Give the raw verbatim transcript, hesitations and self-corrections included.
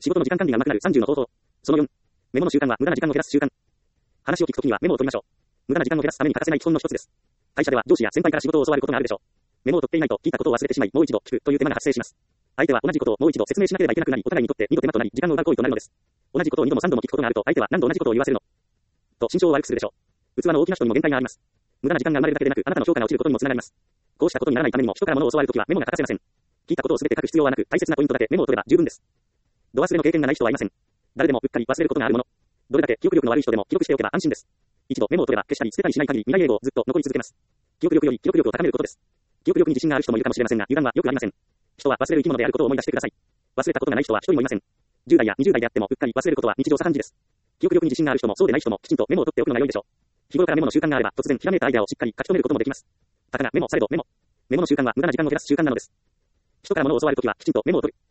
仕事の時間管理が上手くなるさんじゅうの方法。そのよん、メモの習慣は無駄な時間を減らす習慣。話を聞くときにはメモを取りましょう。無駄な時間を減らすために欠かせない基本の一つです。会社では上司や先輩から仕事を教わることがあるでしょう。メモを取っていないと聞いたことを忘れてしまい、もう一度聞くという手間が発生します。相手は同じことをもう一度説明しなければいけなくなり、お互いにとって二度手間となり、時間を奪う行為となるのです。同じことを二度も三度も聞くことがあると、相手は何度同じことを言わせるのと心象を悪くするでしょう。器の大きな人にも限界があります。無駄な時間が生まれるだけでなく、あなたの評価が落ちることにもつながります。こうしたことにならないためにも、人から物を教わるときはメモが欠かせません。聞いたことをすべて書く必要はなく、大切なポイントだけメモを取れば十分です。度忘れの経験がない人はいません。誰でもうっかり忘れることがあるもの。どれだけ記憶力の悪い人でも記録しておけば安心です。一度メモを取れば消したり捨てたりしない限り未来永劫ずっと残り続けます。記憶力より記憶力を高めることです。記憶力に自信がある人もいるかもしれませんが、油断はよくありません。人は忘れる生き物であることを思い出してください。忘れたことがない人は一人もいません。じゅう代やにじゅう代であってもうっかり忘れることは日常茶飯事です。記憶力に自信がある人もそうでない人もきちんとメモを取っておくのが良いでしょう。日頃からメモの習慣があれば突然ひらめいたアイデアをしっかり書き留めることもできます。たかがメモされどメモ。メモの習慣は無駄な時間を減らす習慣なのです。人から物を教わるときはきちんとメモを取る。